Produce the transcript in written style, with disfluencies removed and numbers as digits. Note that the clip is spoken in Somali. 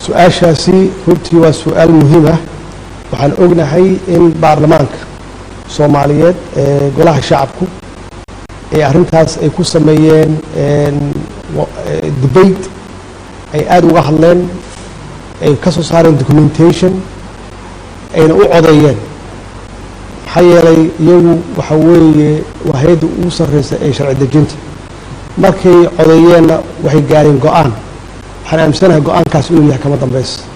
سؤاشاسي runtii waa su'aal muhiim ah waxaan ognahay in baarlamaanka Soomaaliyeed ee golaha shacabku ee arintaas ay ku sameeyeen debate ay aad uga hadleen ay ka soo saareen documentation ayna u codeeyeen maxaa yeelay iyagu waxa weeye waa hay'adda ugu sarreysa ee sharci dejinta markay codeeyeenna waxay gaareen go'aan waxaan aaminsanahay go'aankaas inuu yahay kama dambayso